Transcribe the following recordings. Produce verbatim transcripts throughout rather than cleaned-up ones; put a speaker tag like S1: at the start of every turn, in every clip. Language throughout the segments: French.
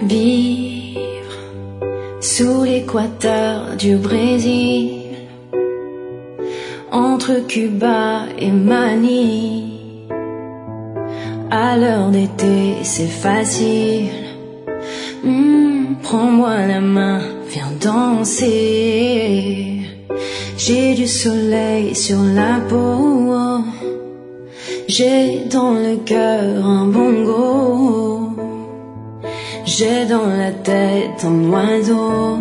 S1: Vivre sous l'équateur du Brésil, entre Cuba et Manille. À l'heure d'été, c'est facile. Mmh, prends-moi la main, viens danser. J'ai du soleil sur la peau. J'ai dans le cœur un bongo. J'ai dans la tête un oiseau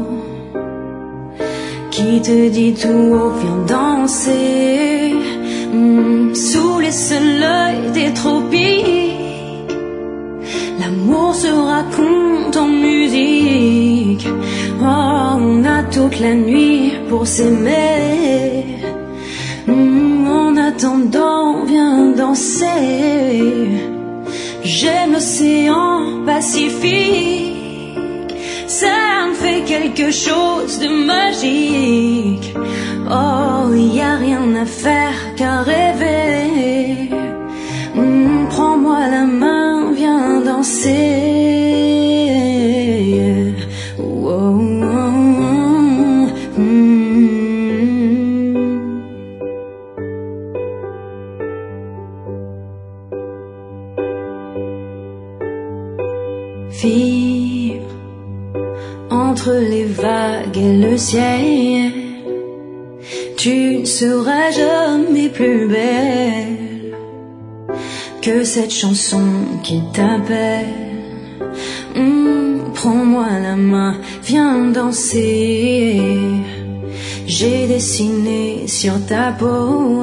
S1: qui te dit tout haut, viens danser. Mmh, sous les soleils des tropiques, l'amour se raconte en musique. Oh, on a toute la nuit pour s'aimer. Mmh, en attendant, viens danser. J'aime l'océan Pacifique, ça me fait quelque chose de magique. Oh, y a rien à faire qu'à rêver. Mmh, prends-moi la main, viens danser. Oh, oh, oh, mmh. Vivre entre les vagues et le ciel, tu ne seras jamais plus belle que cette chanson qui t'appelle. Mmh, prends-moi la main, viens danser. J'ai dessiné sur ta peau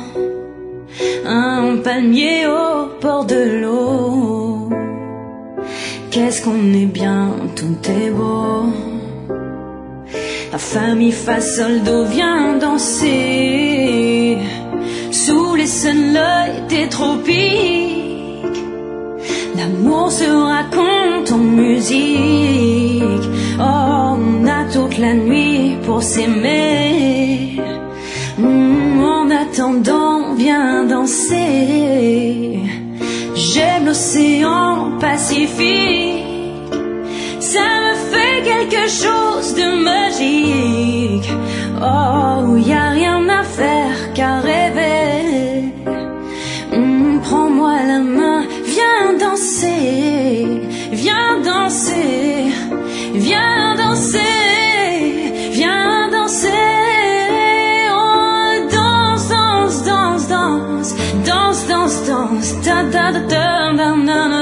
S1: un palmier au bord de l'eau. Qu'est-ce qu'on est bien, tout est beau. La famille fa sol do, viens danser. Sous les soleils des tropiques, l'amour se raconte en musique. Oh, on a toute la nuit pour s'aimer. Mmh, en attendant, viens danser. J'aime l'océan Pacifique, ça me fait quelque chose de magique. Oh, y a rien à faire qu'à rêver. Mmh, prends-moi la main, viens danser. Viens danser, viens danser, viens danser. Oh, danse, danse, danse, danse, danse, danse, danse, da da da da da da.